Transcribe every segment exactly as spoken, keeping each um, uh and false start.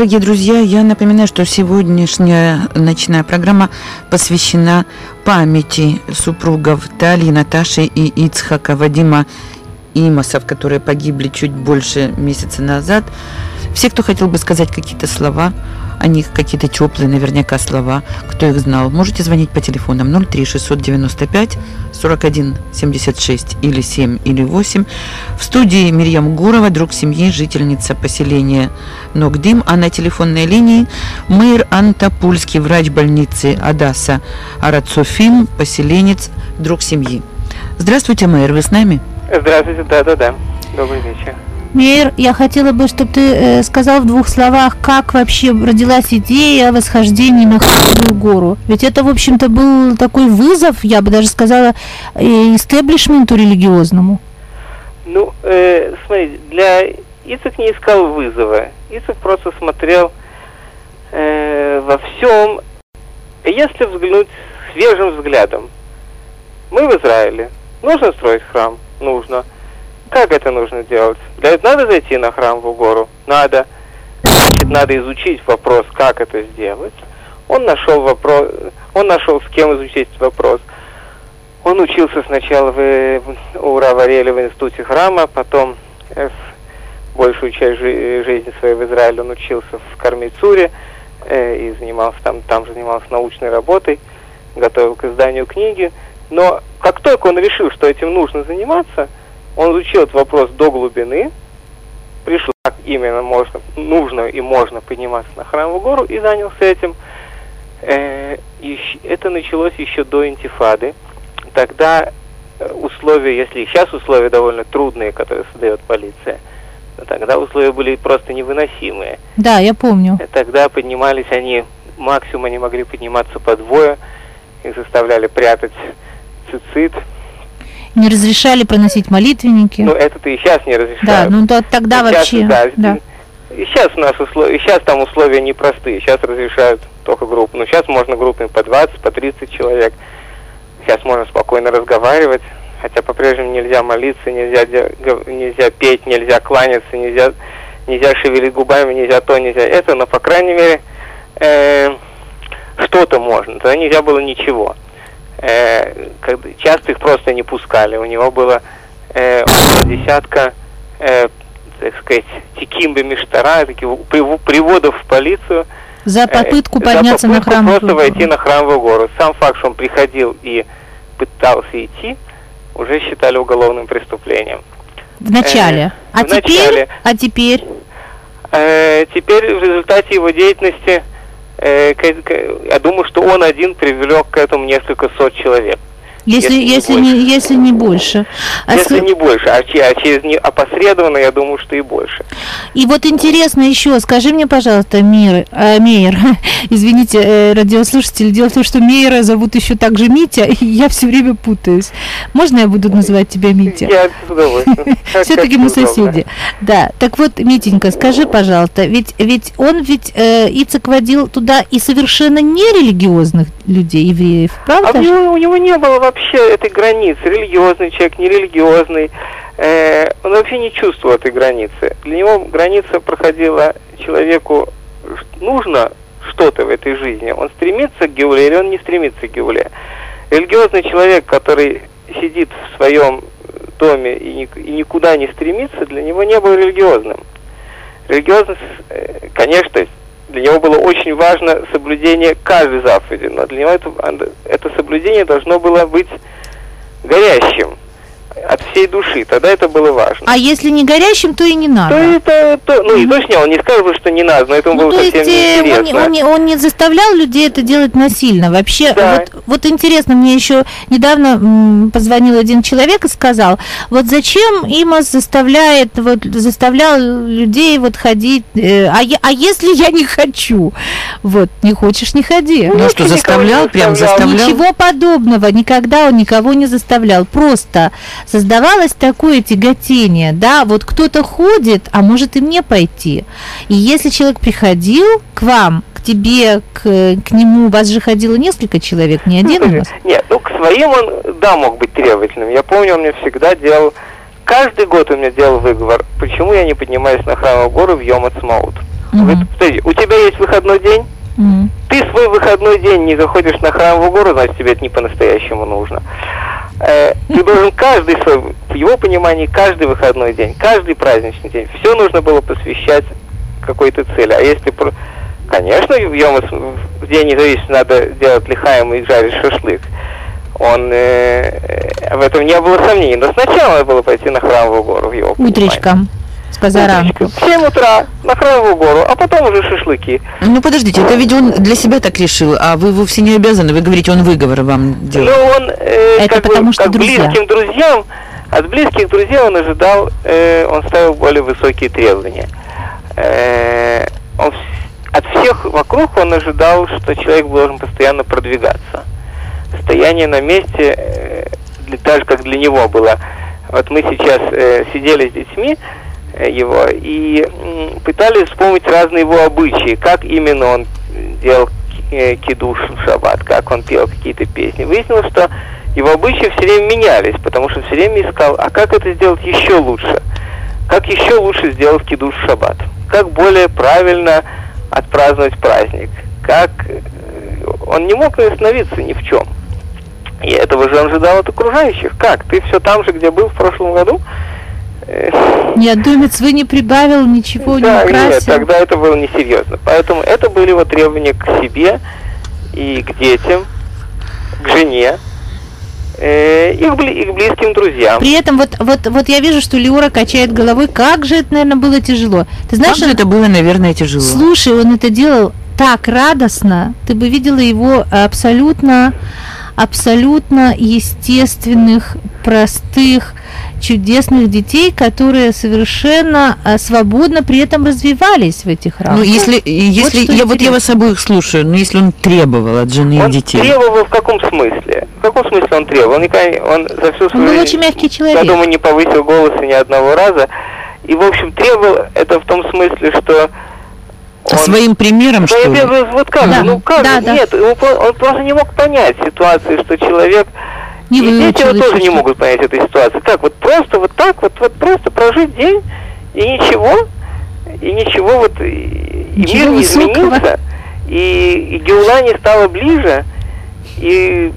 Дорогие друзья, я напоминаю, что сегодняшняя ночная программа посвящена памяти супругов Тали, Наташи и Ицхака Вадима Имосов, которые погибли чуть больше месяца назад. Все, кто хотел бы сказать какие-то слова о них, какие-то теплые наверняка слова, кто их знал, можете звонить по телефонам ноль три шестьсот девяносто пять сорок один семьдесят шесть или семь или восемь. В студии Мирьям Гурова, друг семьи, жительница поселения Ногдим, а на телефонной линии Мейр Антапульский, врач больницы Адаса Арацофим, поселенец, друг семьи. Здравствуйте, Мейр, вы с нами? Здравствуйте, да-да-да. Добрый вечер. Мейр, я хотела бы, чтобы ты э, сказал в двух словах, как вообще родилась идея о восхождении на Храмовую гору. Ведь это, в общем-то, был такой вызов, я бы даже сказала, э, истеблишменту религиозному. Ну, э, смотрите, для Ицхак не искал вызова. Ицхак просто смотрел э, во всем, если взглянуть свежим взглядом. Мы в Израиле. Нужно строить храм? Нужно. Как это нужно делать? Для этого надо зайти на Храмовую гору? Надо. Значит, надо изучить вопрос, как это сделать. Он нашел вопрос, он нашел, с кем изучить вопрос. Он учился сначала в, у Рава Ариэля в институте храма, потом э, большую часть жи- жизни своей в Израиле он учился в Кармейцуре э, и занимался там, там же занимался научной работой, готовил к изданию книги. Но как только он решил, что этим нужно заниматься, он изучил этот вопрос до глубины, пришел, как именно можно, нужно и можно подниматься на Храмовую гору, и занялся этим. Э, и это началось еще до интифады. Тогда условия, если сейчас условия довольно трудные, которые создает полиция, тогда условия были просто невыносимые. Да, я помню. Тогда поднимались они, максимум они могли подниматься по двое, их заставляли прятать цицит. Не разрешали проносить молитвенники. Ну, это-то и сейчас не разрешают. Да, ну то, тогда сейчас, вообще... Да, да. И сейчас у нас условия, сейчас там условия непростые. Сейчас разрешают только группы. Но сейчас можно группами по двадцать, по тридцать человек. Сейчас можно спокойно разговаривать. Хотя по-прежнему нельзя молиться, нельзя, нельзя петь, нельзя кланяться, нельзя, нельзя шевелить губами, нельзя то, нельзя это. Но, по крайней мере, э, что-то можно. Тогда нельзя было ничего. Э, когда, часто их просто не пускали. У него было э, около десятка, э, так сказать, тикимбы миштара, таких приводов в полицию. За попытку э, подняться за попытку на Храмовую просто войти на Храмовую гору. Сам факт, что он приходил и пытался идти, уже считали уголовным преступлением. В начале. Э, а, в теперь, начале. а теперь? Э, теперь в результате его деятельности я думаю, что он один привлек к этому несколько сот человек. Если, если, не, не, если не больше. Если а не больше, а, а через не опосредованно, я думаю, что и больше. И вот интересно еще, скажи мне, пожалуйста, Мир, э, Мейер, извините, э, радиослушатели, дело в том, что Мейера зовут еще также Митя, и я все время путаюсь. Можно я буду называть тебя Митя? Я с удовольствием. Все-таки мы соседи. Да, так вот, Митенька, скажи, пожалуйста, ведь, ведь он ведь, э, Ицхак водил туда и совершенно нерелигиозных людей, евреев, правда? А у него, у него не было вообще вообще этой границы, религиозный человек, нерелигиозный, э, он вообще не чувствовал этой границы. Для него граница проходила человеку, нужно что-то в этой жизни. Он стремится к геуле или он не стремится к геуле. Религиозный человек, который сидит в своем доме и, ни, и никуда не стремится, для него не был религиозным. Религиозность, э, конечно, для него было очень важно соблюдение каждой заповеди, но для него это, это соблюдение должно было быть горящим от всей души, тогда это было важно. А если не горящим, то и не надо. То это, то, ну и точно он не сказал, что не надо, но это ну, было то совсем есть, неинтересно. Он, он, он не заставлял людей это делать насильно. Вообще, да. вот, вот интересно, мне еще недавно м, позвонил один человек и сказал, вот зачем Имос заставляет, вот, заставлял людей вот ходить, э, а, а если я не хочу? Вот, не хочешь, не ходи. Ну, ну что, заставлял, прям заставлял? Ничего подобного, никогда он никого не заставлял, просто создавалось такое тяготение, да, вот кто-то ходит, а может и мне пойти. И если человек приходил к вам, к тебе, к, к нему, у вас же ходило несколько человек, не один у вас? Нет, ну к своим он, да, мог быть требовательным. Я помню, он мне всегда делал, каждый год он мне делал выговор, почему я не поднимаюсь на Храмовую гору в Йом Ацмаут. Угу. Говорит, подожди, у тебя есть выходной день? Угу. Ты свой выходной день не заходишь на Храмовую гору, значит, тебе это не по-настоящему нужно. Э, ты должен каждый свой, в его понимании, каждый выходной день, каждый праздничный день, все нужно было посвящать какой-то цели. А если, конечно, в, Йом, в День независимости надо делать лихаим и жарить шашлык, он, э, в этом не было сомнений. Но сначала надо было пойти на Храмовую гору, в его понимании. Утречком. С позаранку. В семь утра на Храмовую гору, а потом уже шашлыки. Ну, подождите, это ведь он для себя так решил, а вы вовсе не обязаны, вы говорите, он выговор вам делает. Ну, он, э, это как потому бы, что как друзья. близким друзьям, от близких друзей он ожидал, э, он ставил более высокие требования. Э, он, от всех вокруг он ожидал, что человек должен постоянно продвигаться. Стояние на месте, э, для, так же, как для него было. Вот мы сейчас э, сидели с детьми, его, и м, пытались вспомнить разные его обычаи, как именно он делал э, кидуш в шаббат, как он пел какие-то песни. Выяснилось, что его обычаи все время менялись, потому что все время искал, а как это сделать еще лучше? Как еще лучше сделать кидуш в шаббат? Как более правильно отпраздновать праздник? Как... Он не мог остановиться ни в чем. И этого же он ожидал от окружающих. Как? Ты все там же, где был в прошлом году? Нет, думец, вы не прибавил, ничего да, не украсил. Нет, тогда это было несерьезно. Поэтому это были его требования к себе и к детям, к жене, э, и, к бли- и к близким друзьям. При этом вот, вот, вот я вижу, что Леора качает головой. Как же это, наверное, было тяжело. Ты знаешь, как же это было, наверное, тяжело. Слушай, он это делал так радостно. Ты бы видела его абсолютно, абсолютно естественных, простых, чудесных детей, которые совершенно а, свободно при этом развивались в этих рамках. Ну, если, если вот я, вот я вас обоих слушаю, но если он требовал от жены он и детей. Он требовал в каком смысле? В каком смысле он требовал? Он, никогда, он за всю свою он был жизнь, очень мягкий человек. я думаю, не повысил голоса ни одного раза. И, в общем, требовал это в том смысле, что он, своим примером, что ли? Вот как? Да, ну как? да, Нет, да. Он, он просто не мог понять ситуации, что человек... Не и дети его тоже не что... могут понять этой ситуации. Как? Вот просто вот так, вот, вот просто прожить день, и ничего, и ничего, вот, и, и мир не изменился, и, и Геула не стала ближе, и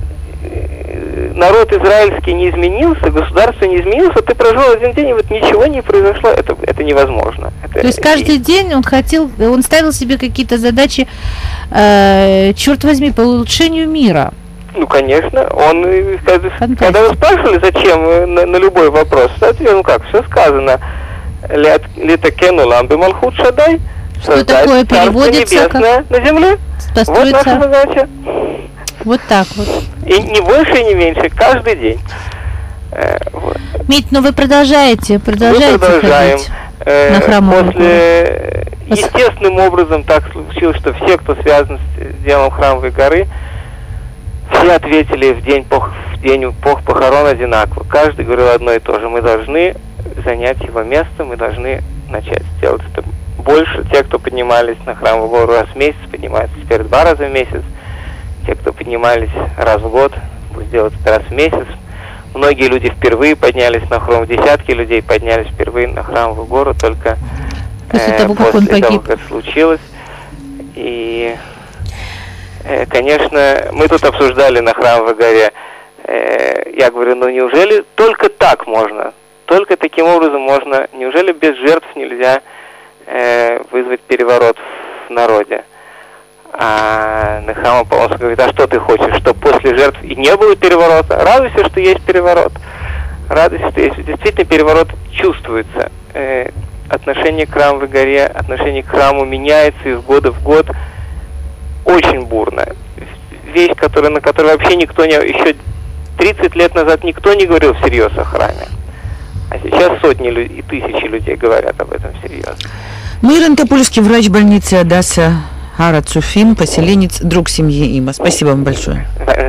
народ израильский не изменился, государство не изменилось, ты прожил один день, и вот ничего не произошло, это, это невозможно. Это, То есть каждый и... день он хотел, он ставил себе какие-то задачи, э, черт возьми, по улучшению мира. Ну, конечно, он, когда, когда вы спрашивали, зачем, на, на любой вопрос, ответил, ну как, все сказано, летакену ламбе малхут шадай, что такое переводится небесное как... на земле, вот наша задача. Вот так вот. И не больше, и не меньше, каждый день. Э, вот. Мить, ну вы продолжаете, продолжаете Мы продолжаем. ходить э, на Храмовую После, гору. Естественным образом так случилось, что все, кто связан с делом Храмовой горы, все ответили в день, пох, в день пох, похорон одинаково. Каждый говорил одно и то же. Мы должны занять его место, мы должны начать делать это больше. Те, кто поднимались на Храмовую гору раз в месяц, поднимаются теперь два раза в месяц. Те, кто поднимались раз в год, будут делать это раз в месяц. Многие люди впервые поднялись на храм, десятки людей поднялись впервые на Храмовую гору только после э, того, как после он погиб. того, как это случилось. И, э, конечно, мы тут обсуждали на Храмовой горе. Э, я говорю, ну неужели только так можно? Только таким образом можно? Неужели без жертв нельзя э, вызвать переворот в народе? А Нехама Аполлонский говорит, а что ты хочешь, что после жертв и не было переворота? Радуйся, что есть переворот. Радуйся, что есть. Действительно, переворот чувствуется. Э, отношение к Храмовой горе, отношение к храму меняется из года в год очень бурно. Вещь, которая, на которой вообще никто не... Еще тридцать лет назад никто не говорил всерьез о храме. А сейчас сотни и тысячи людей говорят об этом всерьез. Мирон Топольский, врач больницы Адасса Ар ха-Цуфим, поселенец, друг семьи Има. Спасибо вам большое.